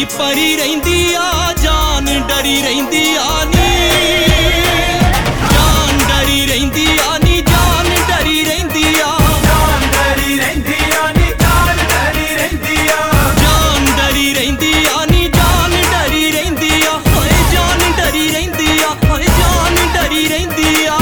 परी परी रहिंदी आ जान डरी रहिंदी आ नी जान डरी रहिंदी आ नी जान डरी रहिंदी आ जान डरी रहिंदी आ नी जान डरी रहिंदी आ जान डरी रहिंदी आ नी जान डरी रहिंदी आ हाय जान डरी रहिंदी आ हाय जान डरी रहिंदी आ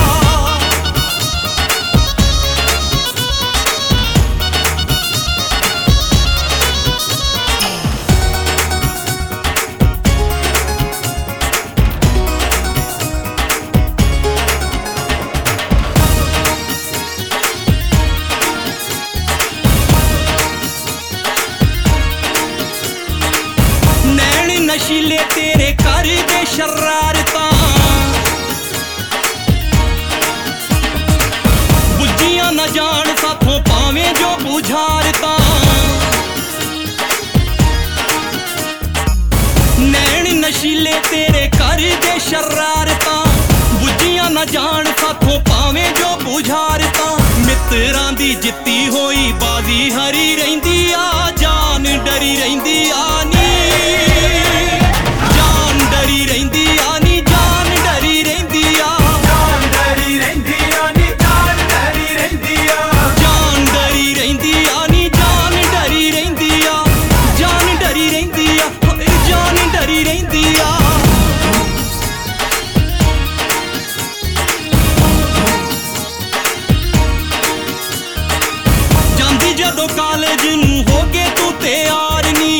नशीले तेरे कर दे शरारतां बुझियां न जान साथों पावें जो बुझारतां नैन नशीले तेरे कर दे शरारतां बुझियां न जान साथों पावें जो बुझारतां मित्रां दी जित्ती होई बाजी हरी रहिंदी आ जान डरी रहिंदी आ नी डरी रहिंदी आ नी जान डरी रहिंदी आ जान डरी रहिंदी आ नी जान डरी रहिंदी आ जान डरी रहिंदी आ नी जान डरी रहिंदी आ जान डरी रहिंदी आ जान डरी रहिंदी आ ਜਾਂਦੀ ਜਦੋਂ ਕਾਲਜ ਨੂੰ ਹੋ ਕੇ ਤੂੰ ਤਿਆਰ ਨੀ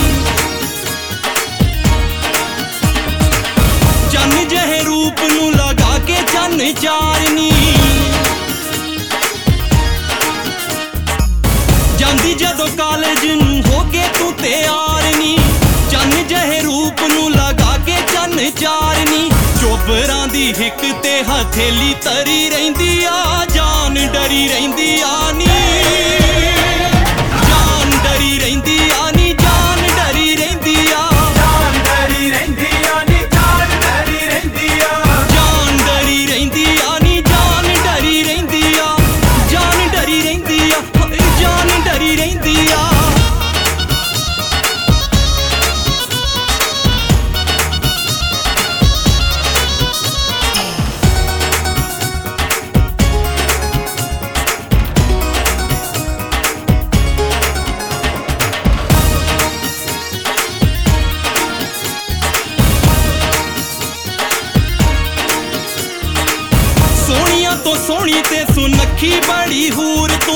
चन्न जहे रूप नू लगा के चन्न चारनी जांदी जदों कालेज नू हो के तू तैयार नी चन्न जहे रूप नू लगा के चन्न चारनी चोबरां दी हिक ते हथेली तरी रहिंदी आ जान डरी रहिंदी आ नी जान डरी रहिंदी आ नी जान डरी रहिंदी आ जान डरी रहिंदी आ नी तो सोहनी ते सुनखी बड़ी हूर तू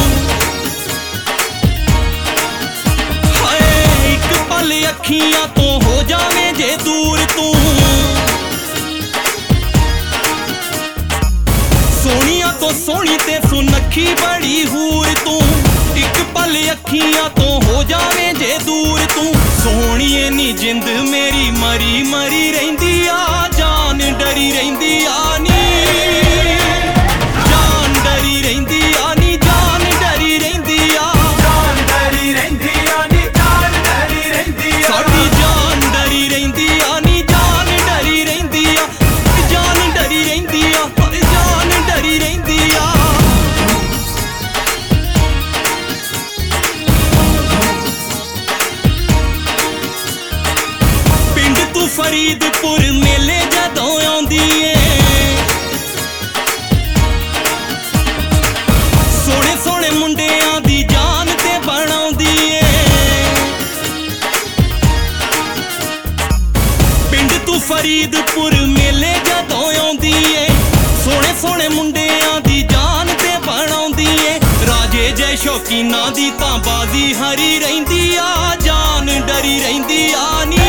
हाय एक पल अखियां तो हो जावे जे दूर तू सोहनिया तो सोहनी ते सुनखी बड़ी हूर तू एक पल अखियां तो हो जावे जे दूर तू सोहणीए नी जिंद मेरी मरी मरी रहिंदी आ जान डरी रहिंदी आ नी डरी रहिंदी आ नी जान डरी रहिंदी आ जान डरी रहिंदी आ नी जान डरी रहिंदी आ साडी जान डरी रहिंदी आ नी जान डरी रहिंदी आ जान डरी रहिंदी आ जान डरी रहिंदी आ पिंड तू फरीदपुर मेले जदों आउंदी ए सोहणे मुंडियां दी जान ते बनाउंदी ए पिंड तू फरीदपुर मेले जदों आउंदी ए सोहणे सोहणे मुंडियां दी जान ते बनाउंदी ए राजे जय शौकीनां दी तां बाजी हरी रहिंदी आ जान डरी रहिंदी आ नी